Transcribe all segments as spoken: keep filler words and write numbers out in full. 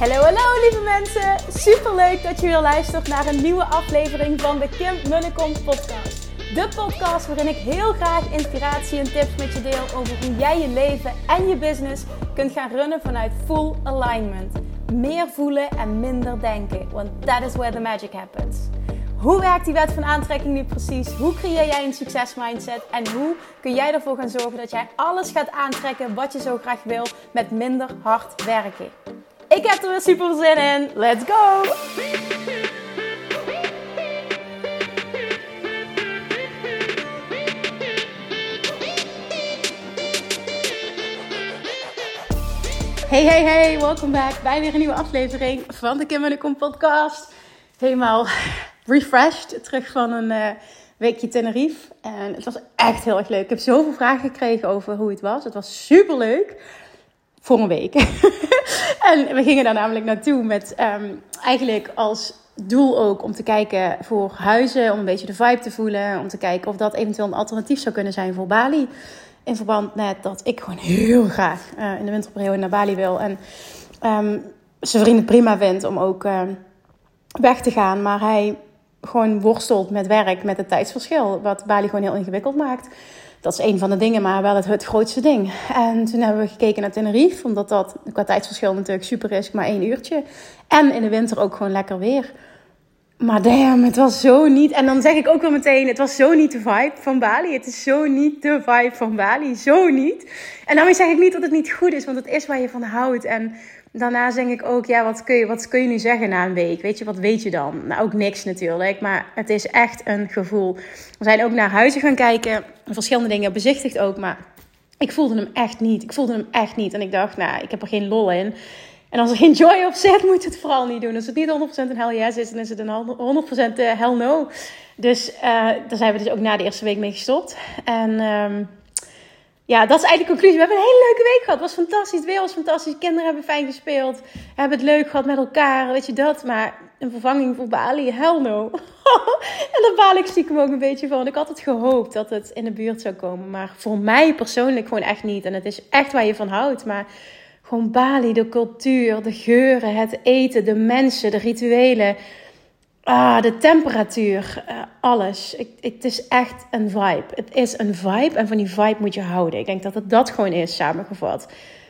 Hallo, hallo lieve mensen. Superleuk dat je weer luistert naar een nieuwe aflevering van de Kim Munnekom podcast. De podcast waarin ik heel graag inspiratie en tips met je deel over hoe jij je leven en je business kunt gaan runnen vanuit full alignment. Meer voelen en minder denken, want that is where the magic happens. Hoe werkt die wet van aantrekking nu precies? Hoe creëer jij een succesmindset? En hoe kun jij ervoor gaan zorgen dat jij alles gaat aantrekken wat je zo graag wil met minder hard werken? Ik heb er weer super zin in. Let's go! Hey, hey, hey. Welkom back bij weer een nieuwe aflevering van de Kim Munnekom podcast. Helemaal refreshed. Terug van een uh, weekje Tenerife. En het was echt heel erg leuk. Ik heb zoveel vragen gekregen over hoe het was. Het was super leuk. Voor een week. En we gingen daar namelijk naartoe met um, eigenlijk als doel ook om te kijken voor huizen. Om een beetje de vibe te voelen. Om te kijken of dat eventueel een alternatief zou kunnen zijn voor Bali. In verband met dat ik gewoon heel graag uh, in de winterperiode naar Bali wil. En um, zijn vriend het prima vindt om ook uh, weg te gaan. Maar hij gewoon worstelt met werk, met het tijdsverschil. Wat Bali gewoon heel ingewikkeld maakt. Dat is een van de dingen, maar wel het, het grootste ding. En toen hebben we gekeken naar Tenerife. Omdat dat qua tijdsverschil natuurlijk super is. Maar één uurtje. En in de winter ook gewoon lekker weer. Maar damn, het was zo niet. En dan zeg ik ook weer meteen, het was zo niet de vibe van Bali. Het is zo niet de vibe van Bali. Zo niet. En daarmee zeg ik niet dat het niet goed is. Want het is waar je van houdt. En daarna denk ik ook, ja, wat kun je, wat kun je nu zeggen na een week? Weet je, wat weet je dan? Nou, ook niks natuurlijk. Maar het is echt een gevoel. We zijn ook naar huizen gaan kijken. Verschillende dingen bezichtigd ook. Maar ik voelde hem echt niet. Ik voelde hem echt niet. En ik dacht, nou, ik heb er geen lol in. En als er geen joy op zit, moet je het vooral niet doen. Als het niet honderd procent een hell yes is, dan is het een honderd procent hell no. Dus uh, daar zijn we dus ook na de eerste week mee gestopt. En um, ja, dat is eigenlijk de conclusie. We hebben een hele leuke week gehad. Het was fantastisch. Het weer was fantastisch. De kinderen hebben fijn gespeeld. Hebben het leuk gehad met elkaar. Weet je dat? Maar een vervanging voor Bali, hell no. En daar baal ik stiekem ook een beetje van. Ik had het gehoopt dat het in de buurt zou komen. Maar voor mij persoonlijk gewoon echt niet. En het is echt waar je van houdt. Maar gewoon Bali, de cultuur, de geuren, het eten, de mensen, de rituelen. Ah, de temperatuur, uh, alles. Ik, ik, het is echt een vibe. Het is een vibe en van die vibe moet je houden. Ik denk dat het dat gewoon is, samengevat.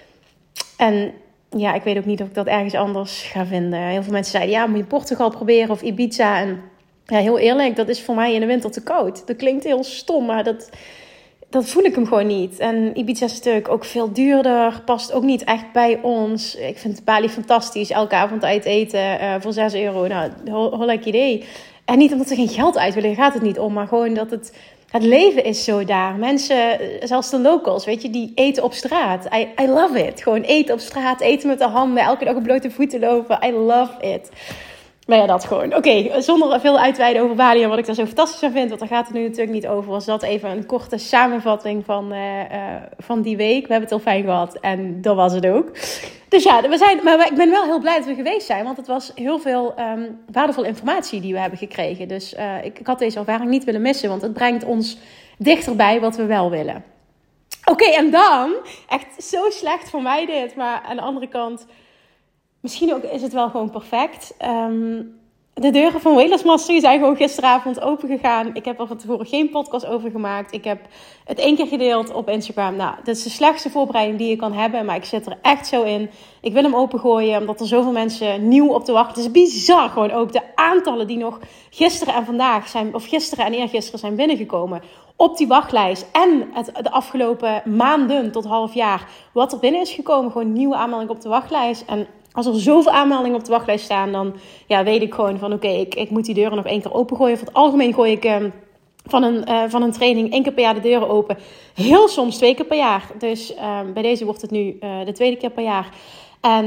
En ja, ik weet ook niet of ik dat ergens anders ga vinden. Heel veel mensen zeiden, ja, moet je Portugal proberen of Ibiza. En ja, heel eerlijk, dat is voor mij in de winter te koud. Dat klinkt heel stom, maar dat, dat voel ik hem gewoon niet. En Ibiza is natuurlijk ook veel duurder. Past ook niet echt bij ons. Ik vind Bali fantastisch. Elke avond uit eten uh, voor zes euro. Nou, heel leuk idee. En niet omdat ze geen geld uit willen, gaat het niet om. Maar gewoon dat het... Het leven is zo daar. Mensen, zelfs de locals, weet je, die eten op straat. I, I love it. Gewoon eten op straat, eten met de handen, elke dag op blote voeten lopen. I love it. Maar ja, dat gewoon. Oké, okay, zonder veel uitweiden over Bali en wat ik daar zo fantastisch aan vind, want daar gaat het nu natuurlijk niet over, was dat even een korte samenvatting van, uh, uh, van die week. We hebben het heel fijn gehad en dat was het ook. Dus ja, we zijn, maar ik ben wel heel blij dat we geweest zijn, want het was heel veel um, waardevolle informatie die we hebben gekregen. Dus uh, ik, ik had deze ervaring niet willen missen, want het brengt ons dichterbij wat we wel willen. Oké, okay, en dan, echt zo slecht voor mij dit, maar aan de andere kant, misschien ook is het wel gewoon perfect. Um, de deuren van Wellness Mastery zijn gewoon gisteravond open gegaan. Ik heb er van tevoren geen podcast over gemaakt. Ik heb het één keer gedeeld op Instagram. Nou, dat is de slechtste voorbereiding die je kan hebben. Maar ik zit er echt zo in. Ik wil hem opengooien, omdat er zoveel mensen nieuw op te wachten. Het is bizar gewoon ook. De aantallen die nog gisteren en vandaag zijn, of gisteren en eergisteren zijn binnengekomen op die wachtlijst. En het, de afgelopen maanden tot half jaar wat er binnen is gekomen. Gewoon nieuwe aanmeldingen op de wachtlijst. En als er zoveel aanmeldingen op de wachtlijst staan, dan ja, weet ik gewoon van oké, okay, ik, ik moet die deuren nog één keer opengooien. Voor het algemeen gooi ik um, van, een, uh, van een training één keer per jaar de deuren open. Heel soms twee keer per jaar. Dus um, bij deze wordt het nu uh, de tweede keer per jaar. En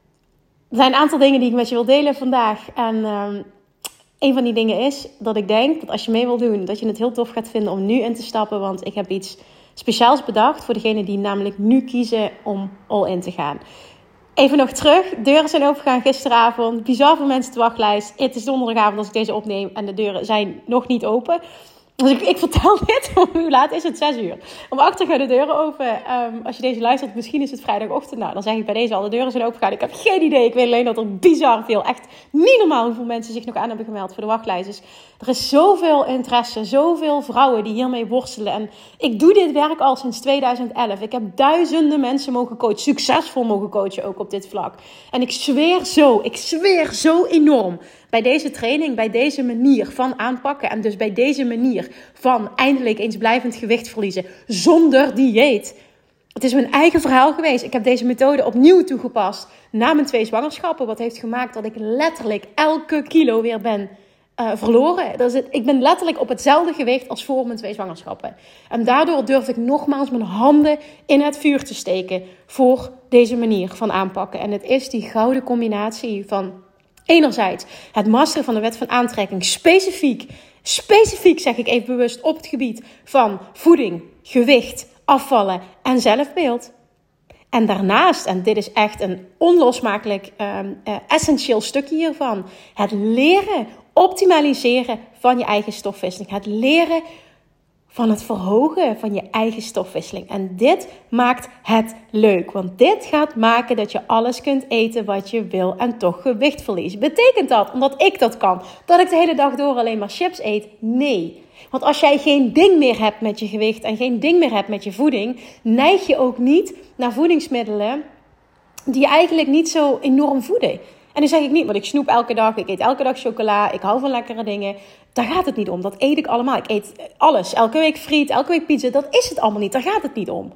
er zijn een aantal dingen die ik met je wil delen vandaag. En um, een van die dingen is dat ik denk dat als je mee wil doen, dat je het heel tof gaat vinden om nu in te stappen. Want ik heb iets speciaals bedacht voor degenen die namelijk nu kiezen om all in te gaan. Even nog terug. Deuren zijn opengegaan gisteravond. Bizar veel mensen op de wachtlijst. Het is donderdagavond als ik deze opneem. En de deuren zijn nog niet open. Dus ik, ik vertel dit, hoe laat is het? Zes uur. Om acht uur gaan de deuren open. Um, als je deze luistert, misschien is het vrijdagochtend. Nou, dan zeg ik bij deze, alle deuren zijn opengegaan. Ik heb geen idee. Ik weet alleen dat er bizar veel, echt niet normaal hoeveel mensen zich nog aan hebben gemeld voor de wachtlijst. Dus er is zoveel interesse, zoveel vrouwen die hiermee worstelen. En ik doe dit werk al sinds tweeduizend elf. Ik heb duizenden mensen mogen coachen, succesvol mogen coachen ook op dit vlak. En ik zweer zo, ik zweer zo enorm bij deze training, bij deze manier van aanpakken. En dus bij deze manier van eindelijk eens blijvend gewicht verliezen zonder dieet. Het is mijn eigen verhaal geweest. Ik heb deze methode opnieuw toegepast na mijn twee zwangerschappen. Wat heeft gemaakt dat ik letterlijk elke kilo weer ben uh, verloren. Dat is het, ik ben letterlijk op hetzelfde gewicht als voor mijn twee zwangerschappen. En daardoor durf ik nogmaals mijn handen in het vuur te steken voor deze manier van aanpakken. En het is die gouden combinatie van enerzijds het masteren van de wet van aantrekking. Specifiek, specifiek zeg ik even bewust op het gebied van voeding, gewicht, afvallen en zelfbeeld. En daarnaast, en dit is echt een onlosmakelijk uh, uh, essentieel stukje hiervan, het leren optimaliseren van je eigen stofwisseling. Het leren van het verhogen van je eigen stofwisseling. En dit maakt het leuk. Want dit gaat maken dat je alles kunt eten wat je wil en toch gewicht verliezen. Betekent dat, omdat ik dat kan, dat ik de hele dag door alleen maar chips eet? Nee. Want als jij geen ding meer hebt met je gewicht en geen ding meer hebt met je voeding, neig je ook niet naar voedingsmiddelen die je eigenlijk niet zo enorm voeden. En dan zeg ik niet, want ik snoep elke dag, ik eet elke dag chocola, ik hou van lekkere dingen. Daar gaat het niet om, dat eet ik allemaal. Ik eet alles, elke week friet, elke week pizza, dat is het allemaal niet, daar gaat het niet om.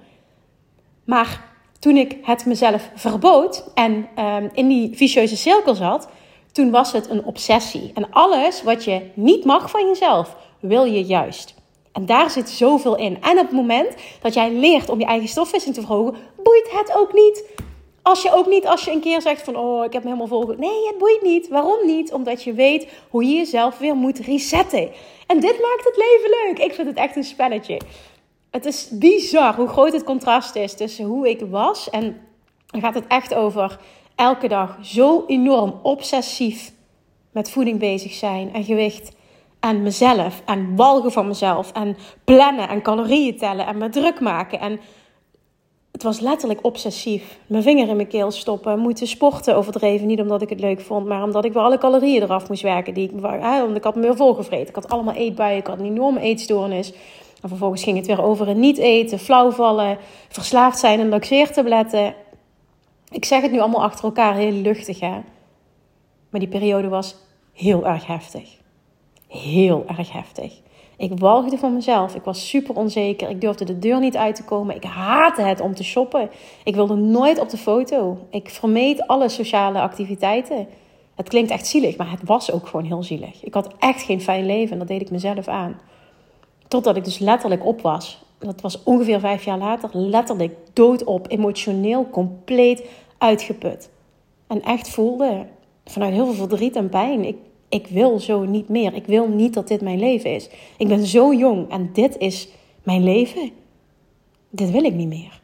Maar toen ik het mezelf verbood en um, in die vicieuze cirkel zat, toen was het een obsessie. En alles wat je niet mag van jezelf, wil je juist. En daar zit zoveel in. En op het moment dat jij leert om je eigen stofwisseling te verhogen, boeit het ook niet. Als je ook niet, als je een keer zegt van, oh, ik heb me helemaal vol. Nee, het boeit niet. Waarom niet? Omdat je weet hoe je jezelf weer moet resetten. En dit maakt het leven leuk. Ik vind het echt een spelletje. Het is bizar hoe groot het contrast is tussen hoe ik was. En dan gaat het echt over elke dag zo enorm obsessief met voeding bezig zijn en gewicht. En mezelf en walgen van mezelf en plannen en calorieën tellen en me druk maken. En het was letterlijk obsessief. Mijn vinger in mijn keel stoppen, moeten sporten overdreven. Niet omdat ik het leuk vond, maar omdat ik weer alle calorieën eraf moest werken. Die ik, hè, want ik had me weer volgevreten. Ik had allemaal eetbuien, ik had een enorme eetstoornis. En vervolgens ging het weer over het niet eten, flauwvallen, verslaafd zijn en laxeertabletten. Ik zeg het nu allemaal achter elkaar heel luchtig, hè. Maar die periode was heel erg heftig. Heel erg heftig. Ik walgde van mezelf. Ik was super onzeker. Ik durfde de deur niet uit te komen. Ik haatte het om te shoppen. Ik wilde nooit op de foto. Ik vermeed alle sociale activiteiten. Het klinkt echt zielig, maar het was ook gewoon heel zielig. Ik had echt geen fijn leven en dat deed ik mezelf aan. Totdat ik dus letterlijk op was. Dat was ongeveer vijf jaar later. Letterlijk doodop, emotioneel, compleet uitgeput. En echt voelde vanuit heel veel verdriet en pijn. Ik Ik wil zo niet meer. Ik wil niet dat dit mijn leven is. Ik ben zo jong en dit is mijn leven. Dit wil ik niet meer.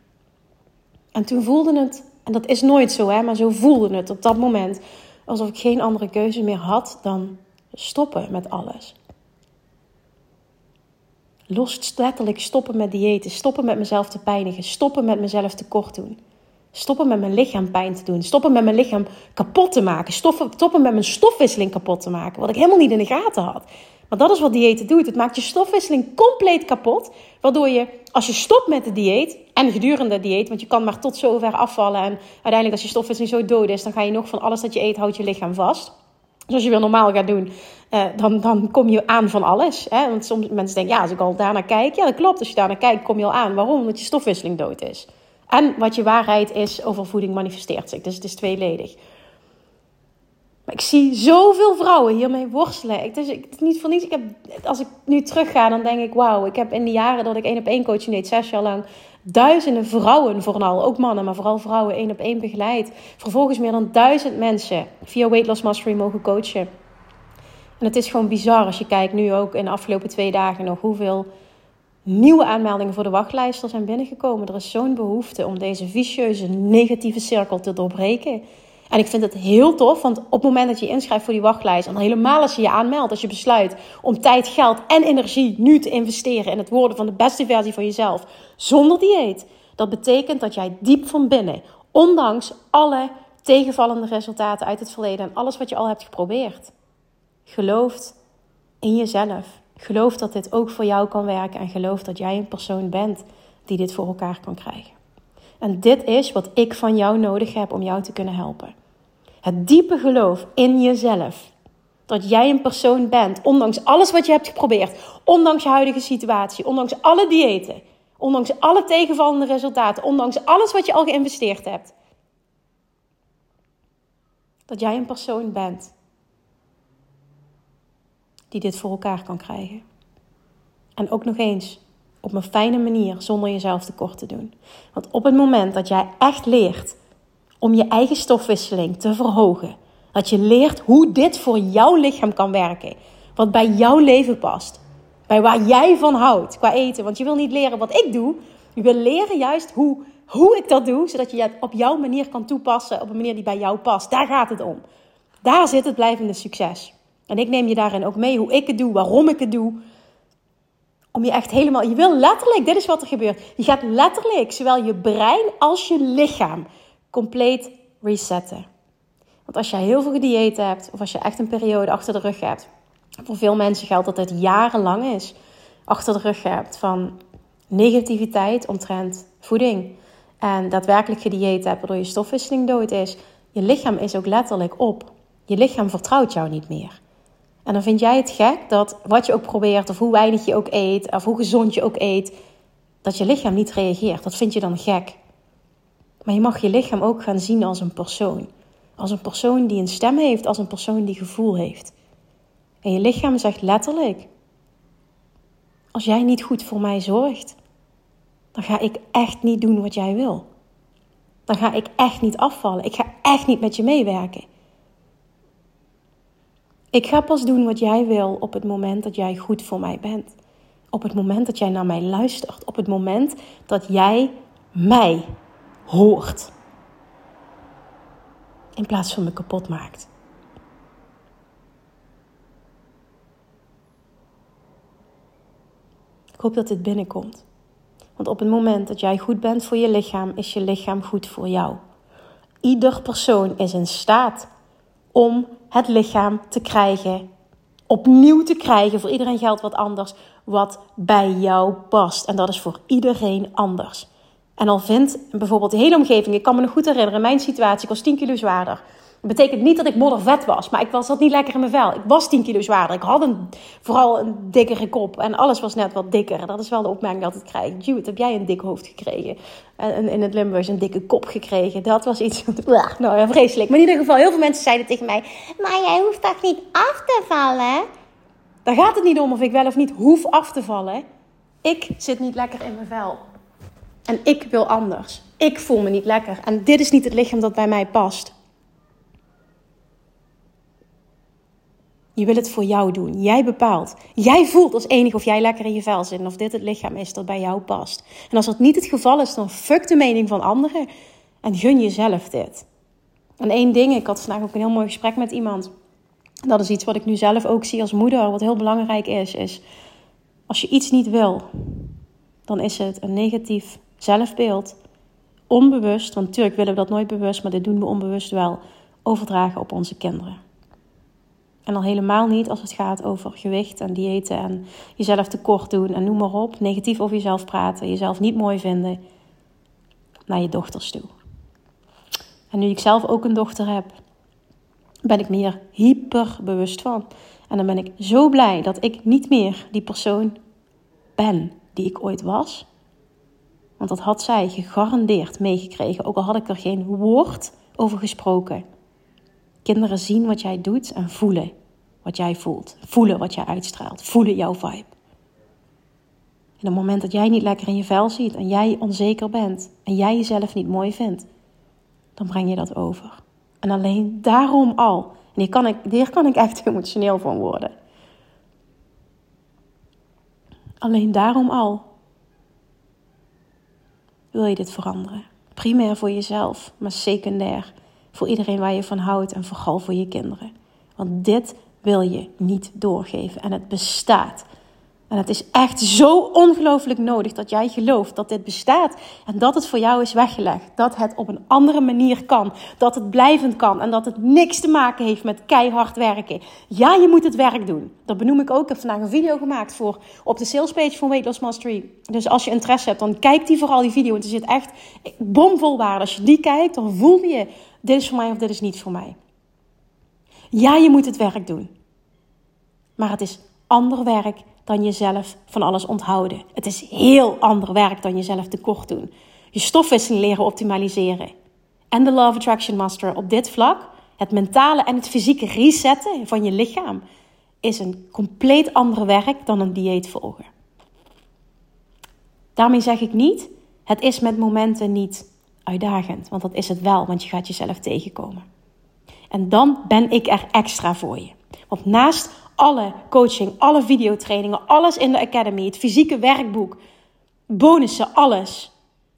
En toen voelde het, en dat is nooit zo, hè, maar zo voelde het op dat moment, alsof ik geen andere keuze meer had dan stoppen met alles. Los, letterlijk stoppen met diëten, stoppen met mezelf te pijnigen, stoppen met mezelf tekort doen. Stoppen met mijn lichaam pijn te doen. Stoppen met mijn lichaam kapot te maken. Stoppen, stoppen met mijn stofwisseling kapot te maken. Wat ik helemaal niet in de gaten had. Maar dat is wat diëten doet. Het maakt je stofwisseling compleet kapot. Waardoor je, als je stopt met de dieet. En gedurende het dieet. Want je kan maar tot zover afvallen. En uiteindelijk als je stofwisseling zo dood is. Dan ga je nog van alles dat je eet, houdt je lichaam vast. Dus als je weer normaal gaat doen. Uh, dan, dan kom je aan van alles. Hè? Want soms mensen denken, ja, als ik al daarnaar kijk. Ja, dat klopt. Als je daarnaar kijkt, kom je al aan. Waarom? Omdat je stofwisseling dood is. En wat je waarheid is over voeding manifesteert zich. Dus het is tweeledig. Maar ik zie zoveel vrouwen hiermee worstelen. Het is, het is niet voor niets. Ik heb, als ik nu terugga, dan denk ik, wauw. Ik heb in die jaren dat ik één op één coaching deed, zes jaar lang, duizenden vrouwen vooral, ook mannen, maar vooral vrouwen één op één begeleid. Vervolgens meer dan duizend mensen via Weight Loss Mastery mogen coachen. En het is gewoon bizar als je kijkt nu ook in de afgelopen twee dagen nog hoeveel nieuwe aanmeldingen voor de wachtlijst er zijn binnengekomen. Er is zo'n behoefte om deze vicieuze negatieve cirkel te doorbreken. En ik vind het heel tof, want op het moment dat je je inschrijft voor die wachtlijst, en helemaal als je je aanmeldt, als je besluit om tijd, geld en energie nu te investeren in het worden van de beste versie van jezelf, zonder dieet. Dat betekent dat jij diep van binnen, ondanks alle tegenvallende resultaten uit het verleden en alles wat je al hebt geprobeerd, gelooft in jezelf. Geloof dat dit ook voor jou kan werken en geloof dat jij een persoon bent die dit voor elkaar kan krijgen. En dit is wat ik van jou nodig heb om jou te kunnen helpen. Het diepe geloof in jezelf. Dat jij een persoon bent, ondanks alles wat je hebt geprobeerd. Ondanks je huidige situatie, ondanks alle diëten. Ondanks alle tegenvallende resultaten, ondanks alles wat je al geïnvesteerd hebt. Dat jij een persoon bent die dit voor elkaar kan krijgen. En ook nog eens, op een fijne manier, zonder jezelf tekort te doen. Want op het moment dat jij echt leert om je eigen stofwisseling te verhogen, dat je leert hoe dit voor jouw lichaam kan werken, wat bij jouw leven past, bij waar jij van houdt qua eten. Want je wil niet leren wat ik doe, je wil leren juist hoe, hoe ik dat doe, zodat je het op jouw manier kan toepassen, op een manier die bij jou past. Daar gaat het om. Daar zit het blijvende succes. En ik neem je daarin ook mee hoe ik het doe, waarom ik het doe. Om je echt helemaal, je wil letterlijk, dit is wat er gebeurt. Je gaat letterlijk zowel je brein als je lichaam compleet resetten. Want als je heel veel gedieet hebt, of als je echt een periode achter de rug hebt. Voor veel mensen geldt dat het jarenlang is. Achter de rug hebt van negativiteit omtrent voeding. En daadwerkelijk gedieet hebt waardoor je stofwisseling dood is. Je lichaam is ook letterlijk op. Je lichaam vertrouwt jou niet meer. En dan vind jij het gek dat wat je ook probeert, of hoe weinig je ook eet, of hoe gezond je ook eet, dat je lichaam niet reageert. Dat vind je dan gek. Maar je mag je lichaam ook gaan zien als een persoon. Als een persoon die een stem heeft, als een persoon die gevoel heeft. En je lichaam zegt letterlijk, als jij niet goed voor mij zorgt, dan ga ik echt niet doen wat jij wil. Dan ga ik echt niet afvallen. Ik ga echt niet met je meewerken. Ik ga pas doen wat jij wil op het moment dat jij goed voor mij bent. Op het moment dat jij naar mij luistert. Op het moment dat jij mij hoort. In plaats van me kapot maakt. Ik hoop dat dit binnenkomt. Want op het moment dat jij goed bent voor je lichaam, is je lichaam goed voor jou. Ieder persoon is in staat om het lichaam te krijgen, opnieuw te krijgen, voor iedereen geldt wat anders, wat bij jou past. En dat is voor iedereen anders. En al vindt bijvoorbeeld de hele omgeving, ik kan me nog goed herinneren, mijn situatie, ik was tien kilo zwaarder. Dat betekent niet dat ik moddervet was, maar ik was zat niet lekker in mijn vel. Ik was tien kilo zwaarder, ik had een, vooral een dikkere kop en alles was net wat dikker. Dat is wel de opmerking dat ik krijg. Judith, heb jij een dik hoofd gekregen? En in het Limburgs een dikke kop gekregen? Dat was iets, nou ja, vreselijk. Maar in ieder geval, heel veel mensen zeiden tegen mij, maar jij hoeft toch niet af te vallen? Daar gaat het niet om of ik wel of niet hoef af te vallen. Ik zit niet lekker in mijn vel. En ik wil anders. Ik voel me niet lekker. En dit is niet het lichaam dat bij mij past. Je wil het voor jou doen. Jij bepaalt. Jij voelt als enige of jij lekker in je vel zit. En of dit het lichaam is dat bij jou past. En als dat niet het geval is, dan fuck de mening van anderen. En gun jezelf dit. En één ding, ik had vandaag ook een heel mooi gesprek met iemand. Dat is iets wat ik nu zelf ook zie als moeder. Wat heel belangrijk is, is als je iets niet wil, dan is het een negatief zelfbeeld. Onbewust, want natuurlijk willen we dat nooit bewust, maar dit doen we onbewust wel, overdragen op onze kinderen. En al helemaal niet als het gaat over gewicht en diëten en jezelf tekort doen en noem maar op. Negatief over jezelf praten, jezelf niet mooi vinden, naar je dochters toe. En nu ik zelf ook een dochter heb, ben ik me hier hyper bewust van. En dan ben ik zo blij dat ik niet meer die persoon ben die ik ooit was. Want dat had zij gegarandeerd meegekregen, ook al had ik er geen woord over gesproken. Kinderen zien wat jij doet en voelen wat jij voelt. Voelen wat jij uitstraalt. Voelen jouw vibe. En op het moment dat jij niet lekker in je vel ziet en jij onzeker bent en jij jezelf niet mooi vindt, dan breng je dat over. En alleen daarom al, en hier kan ik, hier kan ik echt emotioneel van worden. Alleen daarom al wil je dit veranderen. Primair voor jezelf, maar secundair voor iedereen waar je van houdt en vooral voor je kinderen. Want dit wil je niet doorgeven en het bestaat. En het is echt zo ongelooflijk nodig dat jij gelooft dat dit bestaat. En dat het voor jou is weggelegd. Dat het op een andere manier kan. Dat het blijvend kan. En dat het niks te maken heeft met keihard werken. Ja, je moet het werk doen. Dat benoem ik ook. Ik heb vandaag een video gemaakt voor op de salespage van Weight Loss Mastery. Dus als je interesse hebt, dan kijk die vooral die video. Want er zit echt bomvol waarde. Als je die kijkt, dan voel je, dit is voor mij of dit is niet voor mij. Ja, je moet het werk doen. Maar het is ander werk dan jezelf van alles onthouden. Het is heel ander werk dan jezelf tekort doen. Je stofwisseling leren optimaliseren. En de Law of Attraction Master op dit vlak, het mentale en het fysieke resetten van je lichaam, is een compleet ander werk dan een dieet volgen. Daarmee zeg ik niet, het is met momenten niet uitdagend. Want dat is het wel, want je gaat jezelf tegenkomen. En dan ben ik er extra voor je. Want naast alle coaching, alle videotrainingen, alles in de academy, het fysieke werkboek, bonussen, alles.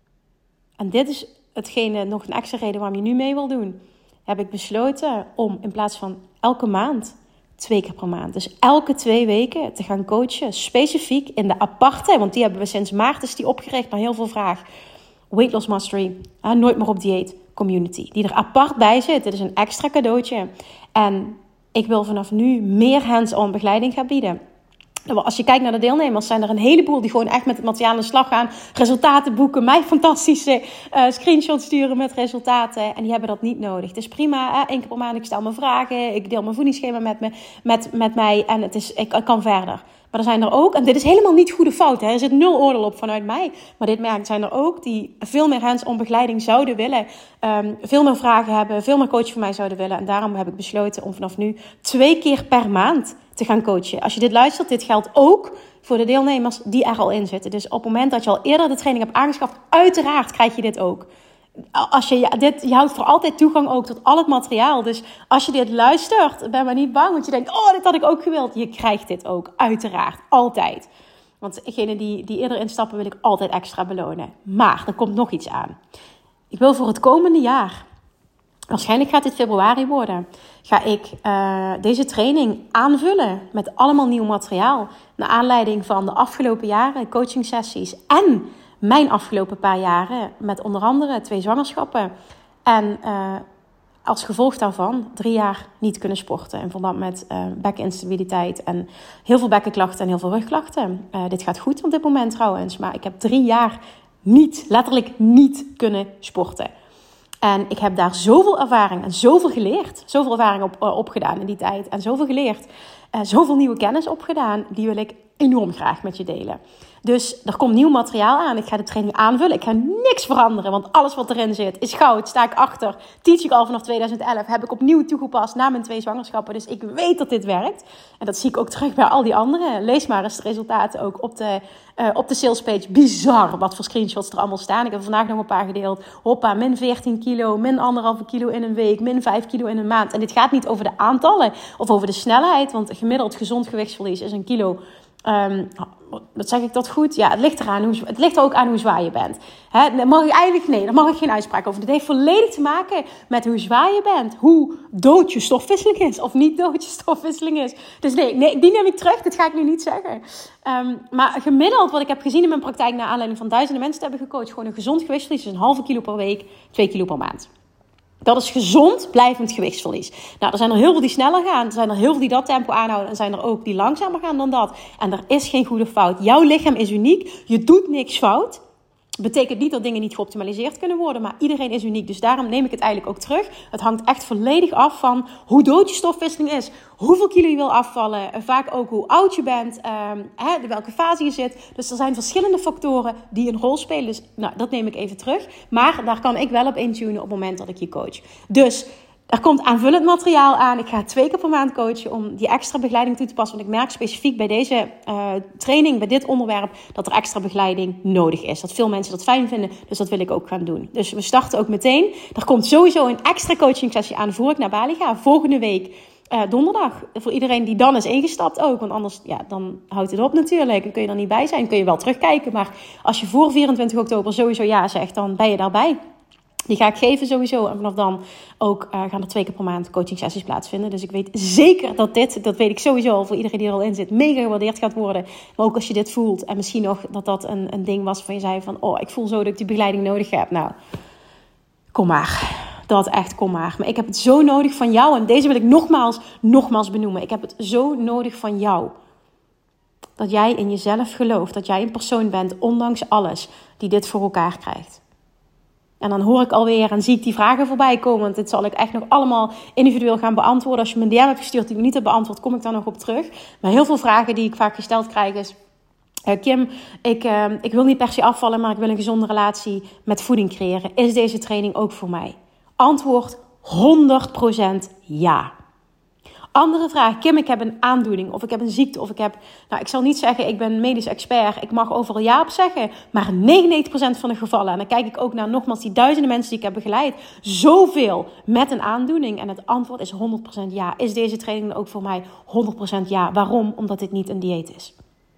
En dit is hetgene, nog een extra reden waarom je nu mee wil doen. Heb ik besloten om in plaats van elke maand, twee keer per maand. Dus elke twee weken te gaan coachen, specifiek in de aparte, want die hebben we sinds maart, is die opgericht, naar heel veel vraag. Weight Loss Mastery, uh, nooit meer op dieet, community. Die er apart bij zit. Dit is een extra cadeautje. En ik wil vanaf nu meer hands-on begeleiding gaan bieden. Als je kijkt naar de deelnemers, zijn er een heleboel die gewoon echt met het materiaal aan de slag gaan. Resultaten boeken, mij fantastische uh, screenshots sturen met resultaten. En die hebben dat niet nodig. Het is prima, hè? Eén keer per maand, ik stel mijn vragen. Ik deel mijn voedingsschema met, me, met, met mij en het is, ik, ik kan verder. Maar er zijn er ook, en dit is helemaal niet goede fout, hè? Er zit nul oordeel op vanuit mij. Maar dit merkt, zijn er ook die veel meer hands-on begeleiding zouden willen. Um, veel meer vragen hebben, veel meer coach van mij zouden willen. En daarom heb ik besloten om vanaf nu twee keer per maand te gaan coachen. Als je dit luistert, dit geldt ook voor de deelnemers die er al in zitten. Dus op het moment dat je al eerder de training hebt aangeschaft, uiteraard krijg je dit ook. Als je, dit, je houdt voor altijd toegang ook tot al het materiaal. Dus als je dit luistert, ben maar niet bang. Want je denkt, oh, dit had ik ook gewild. Je krijgt dit ook, uiteraard. Altijd. Want degene die, die eerder instappen, wil ik altijd extra belonen. Maar er komt nog iets aan. Ik wil voor het komende jaar, waarschijnlijk gaat dit februari worden, ga ik uh, deze training aanvullen met allemaal nieuw materiaal. Naar aanleiding van de afgelopen jaren, coaching sessies en mijn afgelopen paar jaren met onder andere twee zwangerschappen. En uh, als gevolg daarvan drie jaar niet kunnen sporten. In verband met uh, bekkeninstabiliteit en heel veel bekkenklachten en heel veel rugklachten. Uh, dit gaat goed op dit moment trouwens. Maar ik heb drie jaar niet, letterlijk niet kunnen sporten. En ik heb daar zoveel ervaring en zoveel geleerd. Zoveel ervaring op, uh, opgedaan in die tijd. En zoveel geleerd. Uh, zoveel nieuwe kennis opgedaan. Die wil ik enorm graag met je delen. Dus er komt nieuw materiaal aan. Ik ga de training aanvullen. Ik ga niks veranderen. Want alles wat erin zit is goud. Sta ik achter. Teach ik al vanaf twintig elf. Heb ik opnieuw toegepast na mijn twee zwangerschappen. Dus ik weet dat dit werkt. En dat zie ik ook terug bij al die anderen. Lees maar eens de resultaten ook op de, uh, op de salespage. Bizar wat voor screenshots er allemaal staan. Ik heb vandaag nog een paar gedeeld. Hoppa, min veertien kilo. Min anderhalve kilo in een week. Min vijf kilo in een maand. En dit gaat niet over de aantallen. Of over de snelheid. Want gemiddeld gezond gewichtsverlies is een kilo. Um, wat zeg ik dat goed? Ja, het ligt eraan hoe, het ligt er ook aan hoe zwaar je bent. Hè, daar mag ik eigenlijk, nee, daar mag ik geen uitspraak over. Het heeft volledig te maken met hoe zwaar je bent. Hoe dood je stofwisseling is. Of niet dood je stofwisseling is. Dus nee, nee die neem ik terug. Dat ga ik nu niet zeggen. Um, maar gemiddeld wat ik heb gezien in mijn praktijk, naar aanleiding van duizenden mensen te hebben gecoacht. Gewoon een gezond gewichtsverlies is een halve kilo per week. Twee kilo per maand. Dat is gezond blijvend gewichtsverlies. Nou, er zijn er heel veel die sneller gaan. Er zijn er heel veel die dat tempo aanhouden. En zijn er ook die langzamer gaan dan dat. En er is geen goede fout. Jouw lichaam is uniek. Je doet niks fout. Betekent niet dat dingen niet geoptimaliseerd kunnen worden. Maar iedereen is uniek. Dus daarom neem ik het eigenlijk ook terug. Het hangt echt volledig af van hoe dood je stofwisseling is. Hoeveel kilo je wil afvallen. En vaak ook hoe oud je bent. Um, hè, in welke fase je zit. Dus er zijn verschillende factoren die een rol spelen. Dus nou, dat neem ik even terug. Maar daar kan ik wel op intunen op het moment dat ik je coach. Dus er komt aanvullend materiaal aan. Ik ga twee keer per maand coachen om die extra begeleiding toe te passen. Want ik merk specifiek bij deze uh, training, bij dit onderwerp, dat er extra begeleiding nodig is. Dat veel mensen dat fijn vinden, dus dat wil ik ook gaan doen. Dus we starten ook meteen. Er komt sowieso een extra coaching sessie aan voor ik naar Bali ga. Volgende week uh, donderdag. Voor iedereen die dan is ingestapt ook. Want anders, ja, dan houdt het op natuurlijk. Dan kun je er niet bij zijn. Kun je wel terugkijken. Maar als je voor vierentwintig oktober sowieso ja zegt, dan ben je daarbij. Die ga ik geven sowieso. En vanaf dan ook uh, gaan er twee keer per maand coaching sessies plaatsvinden. Dus ik weet zeker dat dit, dat weet ik sowieso al voor iedereen die er al in zit, mega gewaardeerd gaat worden. Maar ook als je dit voelt. En misschien nog dat dat een, een ding was van je zei van, oh, ik voel zo dat ik die begeleiding nodig heb. Nou, kom maar. Dat echt, kom maar. Maar ik heb het zo nodig van jou. En deze wil ik nogmaals, nogmaals benoemen. Ik heb het zo nodig van jou. Dat jij in jezelf gelooft. Dat jij een persoon bent, ondanks alles, die dit voor elkaar krijgt. En dan hoor ik alweer en zie ik die vragen voorbij komen. Want dit zal ik echt nog allemaal individueel gaan beantwoorden. Als je me een D M hebt gestuurd die ik niet heb beantwoord, kom ik daar nog op terug. Maar heel veel vragen die ik vaak gesteld krijg is... Uh, Kim, ik, uh, ik wil niet per se afvallen, maar ik wil een gezonde relatie met voeding creëren. Is deze training ook voor mij? Antwoord honderd procent ja. Andere vraag, Kim, ik heb een aandoening of ik heb een ziekte of ik heb... Nou, ik zal niet zeggen, ik ben medisch expert. Ik mag overal ja op zeggen. Maar negenennegentig procent van de gevallen, en dan kijk ik ook naar nogmaals die duizenden mensen die ik heb begeleid. Zoveel met een aandoening. En het antwoord is honderd procent ja. Is deze training ook voor mij? honderd procent ja. Waarom? Omdat dit niet een dieet is.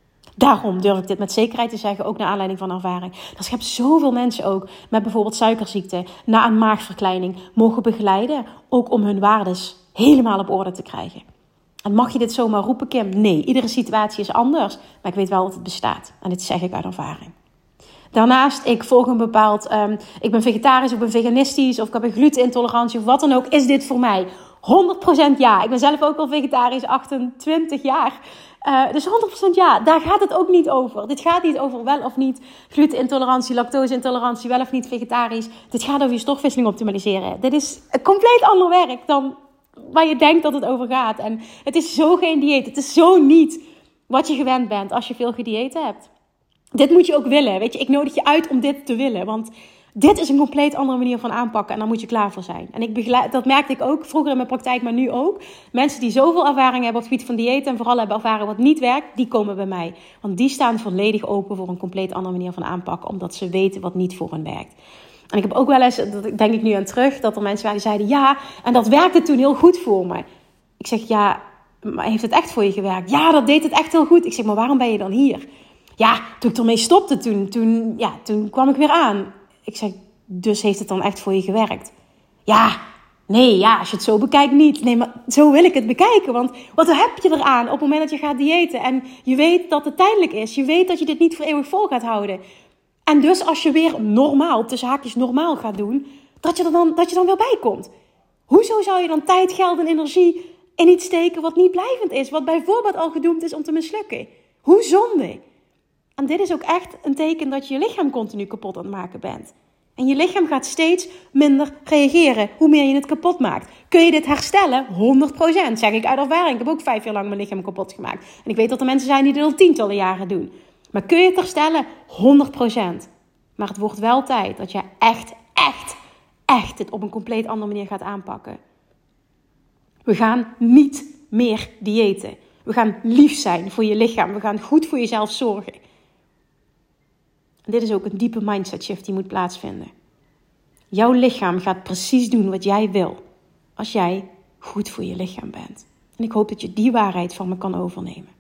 Daarom durf ik dit met zekerheid te zeggen, ook naar aanleiding van ervaring. Dus ik heb zoveel mensen ook met bijvoorbeeld suikerziekte, na een maagverkleining, mogen begeleiden. Ook om hun waardes helemaal op orde te krijgen. En mag je dit zomaar roepen, Kim? Nee, iedere situatie is anders. Maar ik weet wel dat het bestaat. En dit zeg ik uit ervaring. Daarnaast, ik volg een bepaald... Um, ik ben vegetarisch, of ik ben veganistisch, of ik heb een glutenintolerantie, of wat dan ook. Is dit voor mij? honderd procent ja. Ik ben zelf ook al vegetarisch, achtentwintig jaar. Uh, dus honderd procent ja, daar gaat het ook niet over. Dit gaat niet over wel of niet glutenintolerantie, lactoseintolerantie, wel of niet vegetarisch. Dit gaat over je stofwisseling optimaliseren. Dit is een compleet ander werk dan waar je denkt dat het over gaat. En het is zo geen dieet. Het is zo niet wat je gewend bent als je veel gediëten hebt. Dit moet je ook willen. Weet je, ik nodig je uit om dit te willen. Want dit is een compleet andere manier van aanpakken. En daar moet je klaar voor zijn. En ik begeleid, dat merkte ik ook vroeger in mijn praktijk, maar nu ook. Mensen die zoveel ervaring hebben op het gebied van dieet en vooral hebben ervaren wat niet werkt, die komen bij mij. Want die staan volledig open voor een compleet andere manier van aanpakken. Omdat ze weten wat niet voor hen werkt. En ik heb ook wel eens, dat denk ik nu aan terug, dat er mensen waren die zeiden, ja, en dat werkte toen heel goed voor me. Ik zeg, ja, maar heeft het echt voor je gewerkt? Ja, dat deed het echt heel goed. Ik zeg, maar waarom ben je dan hier? Ja, toen ik ermee stopte, toen, toen, ja, toen kwam ik weer aan. Ik zeg, dus heeft het dan echt voor je gewerkt? Ja, nee, ja, als je het zo bekijkt niet. Nee, maar zo wil ik het bekijken. Want wat heb je eraan op het moment dat je gaat diëten? En je weet dat het tijdelijk is. Je weet dat je dit niet voor eeuwig vol gaat houden. En dus als je weer normaal, tussen haakjes normaal gaat doen, dat je er dan, dat je dan weer bij komt. Hoezo zou je dan tijd, geld en energie in iets steken wat niet blijvend is? Wat bijvoorbeeld al gedoemd is om te mislukken. Hoe zonde? En dit is ook echt een teken dat je je lichaam continu kapot aan het maken bent. En je lichaam gaat steeds minder reageren hoe meer je het kapot maakt. Kun je dit herstellen? honderd procent. Zeg ik uit ervaring. Ik heb ook vijf jaar lang mijn lichaam kapot gemaakt. En ik weet dat er mensen zijn die dit al tientallen jaren doen. Maar kun je het herstellen? honderd procent. Maar het wordt wel tijd dat je echt, echt, echt dit op een compleet andere manier gaat aanpakken. We gaan niet meer diëten. We gaan lief zijn voor je lichaam. We gaan goed voor jezelf zorgen. En dit is ook een diepe mindset shift die moet plaatsvinden. Jouw lichaam gaat precies doen wat jij wil. Als jij goed voor je lichaam bent. En ik hoop dat je die waarheid van me kan overnemen.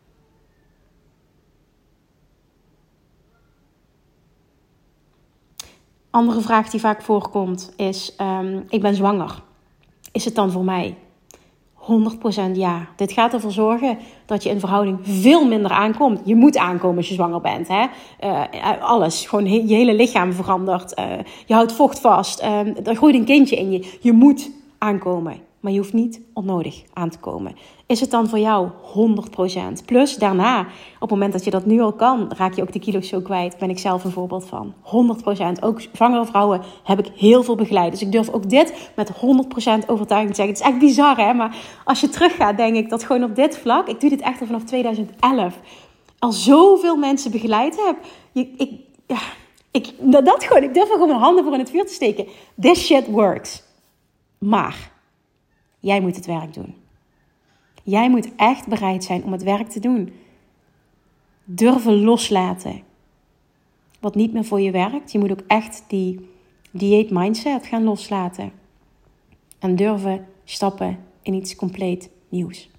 Andere vraag die vaak voorkomt is, um, ik ben zwanger. Is het dan voor mij? honderd procent ja. Dit gaat ervoor zorgen dat je in verhouding veel minder aankomt. Je moet aankomen als je zwanger bent. Hè? Uh, alles. Gewoon he- je hele lichaam verandert. Uh, je houdt vocht vast. Uh, er groeit een kindje in je. Je moet aankomen. Maar je hoeft niet onnodig aan te komen. Is het dan voor jou honderd procent? Plus daarna, op het moment dat je dat nu al kan, raak je ook de kilo's zo kwijt. Ben ik zelf een voorbeeld van. honderd procent. Ook zwangere vrouwen heb ik heel veel begeleid. Dus ik durf ook dit met honderd procent overtuiging te zeggen. Het is echt bizar, hè? Maar als je teruggaat, denk ik dat gewoon op dit vlak, ik doe dit echt al vanaf tweeduizend elf, al zoveel mensen begeleid heb. Je, ik, ja, ik, dat gewoon, ik durf er gewoon mijn handen voor in het vuur te steken. This shit works. Maar jij moet het werk doen. Jij moet echt bereid zijn om het werk te doen. Durven loslaten wat niet meer voor je werkt. Je moet ook echt die dieet mindset gaan loslaten. En durven stappen in iets compleet nieuws.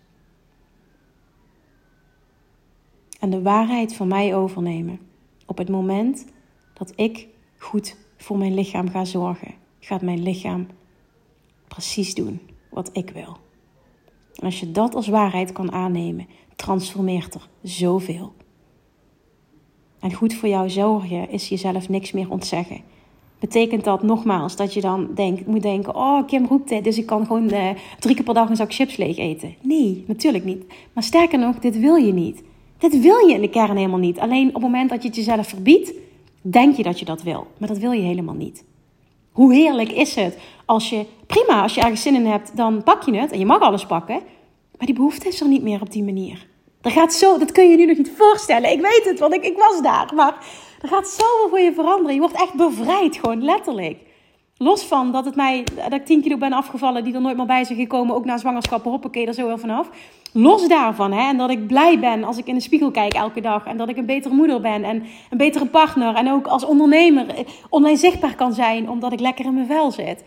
En de waarheid van mij overnemen. Op het moment dat ik goed voor mijn lichaam ga zorgen. gaat mijn lichaam precies doen wat ik wil. En als je dat als waarheid kan aannemen, transformeert er zoveel. En goed voor jou zorgen is jezelf niks meer ontzeggen. Betekent dat nogmaals dat je dan denkt, moet denken, oh Kim roept dit, dus ik kan gewoon uh, drie keer per dag een zak chips leeg eten? Nee, natuurlijk niet. Maar sterker nog, dit wil je niet. Dit wil je in de kern helemaal niet. Alleen op het moment dat je het jezelf verbiedt, denk je dat je dat wil. Maar dat wil je helemaal niet. Hoe heerlijk is het als je, prima, als je ergens zin in hebt, dan pak je het en je mag alles pakken. Maar die behoefte is er niet meer op die manier. Er gaat zo, dat kun je je nu nog niet voorstellen. Ik weet het, want ik, ik was daar. Maar er gaat zoveel voor je veranderen. Je wordt echt bevrijd, gewoon letterlijk. Los van dat, het mij, dat ik tien kilo ben afgevallen, die er nooit meer bij zijn gekomen. Ook na zwangerschappen, hoppakee, er zo wel vanaf. Los daarvan, hè, en dat ik blij ben als ik in de spiegel kijk elke dag. En dat ik een betere moeder ben en een betere partner. En ook als ondernemer online zichtbaar kan zijn, omdat ik lekker in mijn vel zit.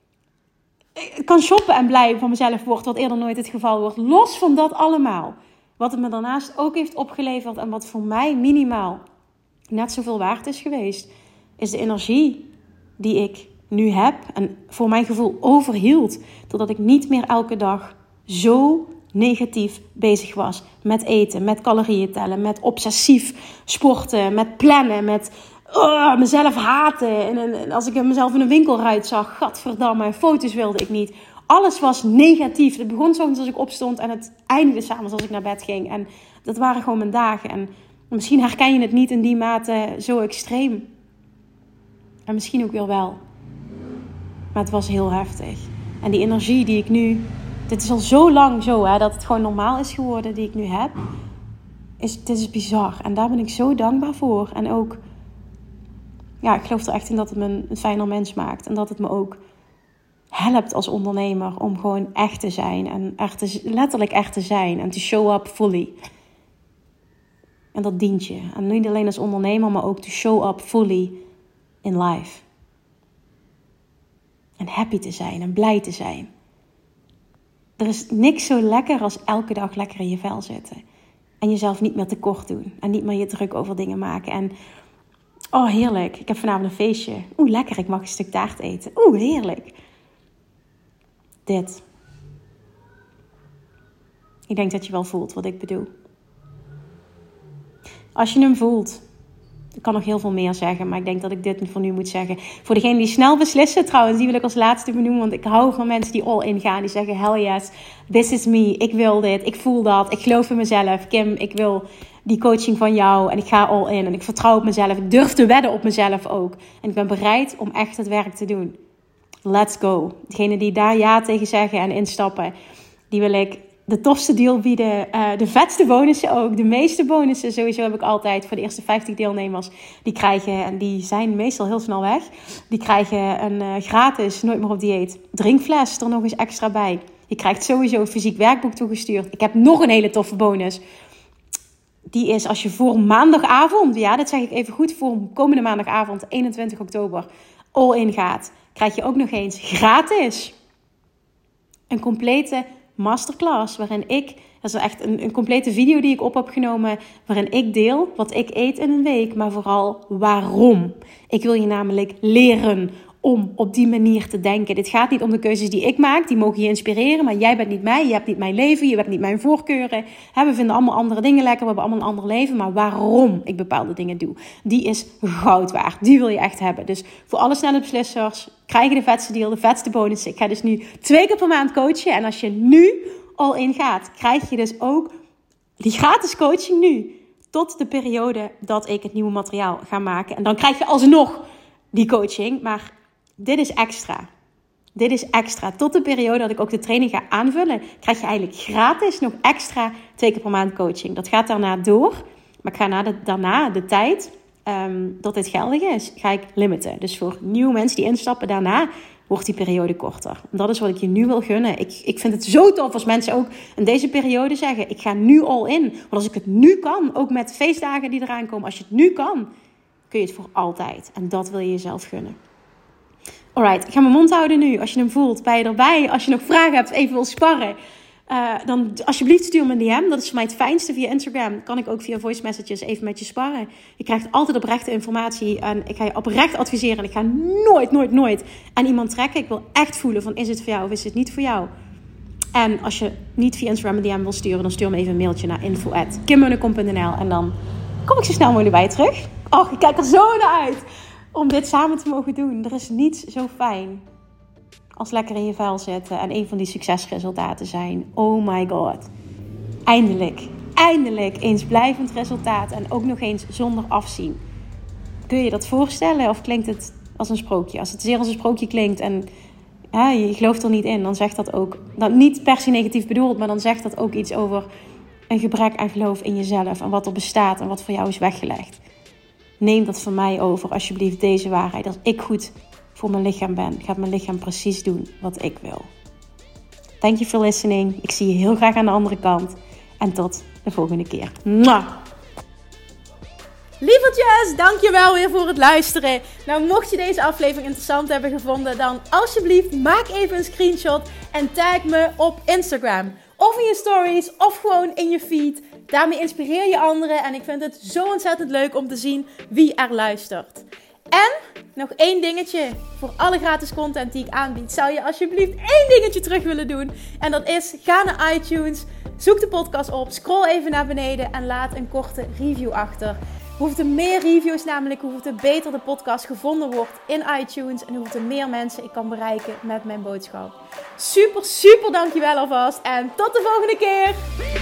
Ik kan shoppen en blij van mezelf wordt, wat eerder nooit het geval wordt. Los van dat allemaal. Wat het me daarnaast ook heeft opgeleverd en wat voor mij minimaal net zoveel waard is geweest, is de energie die ik nu heb en voor mijn gevoel overhield. Doordat ik niet meer elke dag zo negatief bezig was met eten, met calorieën tellen, met obsessief sporten, met plannen, met oh, mezelf haten. En, en als ik mezelf in een winkelruit zag, gadverdamme, foto's wilde ik niet. Alles was negatief. Het begon 's ochtends als ik opstond en het eindigde 's avonds als ik naar bed ging. En dat waren gewoon mijn dagen. En misschien herken je het niet in die mate zo extreem. En misschien ook weer wel. Maar het was heel heftig. En die energie die ik nu... Dit is al zo lang zo, hè, dat het gewoon normaal is geworden die ik nu heb. Is, dit is bizar. En daar ben ik zo dankbaar voor. En ook... Ja, ik geloof er echt in dat het me een, een fijner mens maakt. En dat het me ook helpt als ondernemer om gewoon echt te zijn. En echt te, letterlijk echt te zijn. En te show up fully. En dat dient je. En niet alleen als ondernemer, maar ook to show up fully in life. En happy te zijn en blij te zijn. Er is niks zo lekker als elke dag lekker in je vel zitten. En jezelf niet meer tekort doen. En niet meer je druk over dingen maken. En oh, heerlijk. Ik heb vanavond een feestje. Oeh, lekker. Ik mag een stuk taart eten. Oeh, heerlijk. Dit. Ik denk dat je wel voelt wat ik bedoel. Als je hem voelt. Ik kan nog heel veel meer zeggen, maar ik denk dat ik dit voor nu moet zeggen. Voor degenen die snel beslissen trouwens, die wil ik als laatste benoemen. Want ik hou van mensen die all in gaan. Die zeggen, hell yes, this is me. Ik wil dit, ik voel dat, ik geloof in mezelf. Kim, ik wil die coaching van jou en ik ga all in. En ik vertrouw op mezelf, ik durf te wedden op mezelf ook. En ik ben bereid om echt het werk te doen. Let's go. Degenen die daar ja tegen zeggen en instappen, die wil ik de tofste deal bieden. Uh, de vetste bonussen ook. De meeste bonussen sowieso heb ik altijd voor de eerste vijftig deelnemers. Die krijgen, en die zijn meestal heel snel weg. Die krijgen een uh, gratis, nooit meer op dieet, drinkfles er nog eens extra bij. Je krijgt sowieso een fysiek werkboek toegestuurd. Ik heb nog een hele toffe bonus. Die is als je voor maandagavond, ja dat zeg ik even goed, voor komende maandagavond eenentwintig oktober all in gaat. Krijg je ook nog eens gratis een complete masterclass waarin ik, dat is echt een, een complete video die ik op heb genomen, waarin ik deel wat ik eet in een week, maar vooral waarom. Ik wil je namelijk leren om op die manier te denken. Dit gaat niet om de keuzes die ik maak, die mogen je inspireren, maar jij bent niet mij, je hebt niet mijn leven, je hebt niet mijn voorkeuren. We vinden allemaal andere dingen lekker, we hebben allemaal een ander leven, maar waarom ik bepaalde dingen doe, die is goud waard. Die wil je echt hebben. Dus voor alle snelle beslissers, krijg je de vetste deal, de vetste bonus. Ik ga dus nu twee keer per maand coachen en als je nu all in gaat, krijg je dus ook die gratis coaching nu. Tot de periode dat ik het nieuwe materiaal ga maken. En dan krijg je alsnog die coaching, maar dit is extra. Dit is extra. Tot de periode dat ik ook de training ga aanvullen, krijg je eigenlijk gratis nog extra twee keer per maand coaching. Dat gaat daarna door. Maar ik ga na de, daarna de tijd um, dat dit geldig is, ga ik limiten. Dus voor nieuwe mensen die instappen, daarna wordt die periode korter. En dat is wat ik je nu wil gunnen. Ik, ik vind het zo tof als mensen ook in deze periode zeggen, ik ga nu all in. Want als ik het nu kan, ook met feestdagen die eraan komen, als je het nu kan, kun je het voor altijd. En dat wil je jezelf gunnen. Alright, ik ga mijn mond houden nu. Als je hem voelt, ben je erbij. Als je nog vragen hebt, even wil sparren. Uh, dan alsjeblieft stuur me een D M. Dat is voor mij het fijnste. Via Instagram kan ik ook via voice messages even met je sparren. Je krijgt altijd oprechte informatie. En ik ga je oprecht adviseren. En ik ga nooit, nooit, nooit aan iemand trekken. Ik wil echt voelen van, is het voor jou of is het niet voor jou? En als je niet via Instagram een D M wil sturen, dan stuur me even een mailtje naar info at kim munnekom punt n l. En dan kom ik zo snel mogelijk bij je terug. Oh, ik kijk er zo naar uit om dit samen te mogen doen. Er is niets zo fijn als lekker in je vel zitten en een van die succesresultaten zijn. Oh my god. Eindelijk, eindelijk eens blijvend resultaat en ook nog eens zonder afzien. Kun je dat voorstellen of klinkt het als een sprookje? Als het zeer als een sprookje klinkt en ja, je gelooft er niet in, dan zegt dat ook, nou, niet per se negatief bedoeld, maar dan zegt dat ook iets over een gebrek aan geloof in jezelf en wat er bestaat en wat voor jou is weggelegd. Neem dat van mij over, alsjeblieft, deze waarheid. Als ik goed voor mijn lichaam ben, gaat mijn lichaam precies doen wat ik wil. Thank you for listening. Ik zie je heel graag aan de andere kant. En tot de volgende keer. Mwah! Lievertjes, dankjewel weer voor het luisteren. Nou, mocht je deze aflevering interessant hebben gevonden, dan alsjeblieft maak even een screenshot en tag me op Instagram. Of in je stories, of gewoon in je feed. Daarmee inspireer je anderen en ik vind het zo ontzettend leuk om te zien wie er luistert. En nog één dingetje. Voor alle gratis content die ik aanbied, zou je alsjeblieft één dingetje terug willen doen. En dat is, ga naar iTunes, zoek de podcast op, scroll even naar beneden en laat een korte review achter. Hoeveel meer reviews namelijk, hoeveel beter de podcast gevonden wordt in iTunes. En hoeveel meer mensen ik kan bereiken met mijn boodschap. Super, super dankjewel alvast. En tot de volgende keer.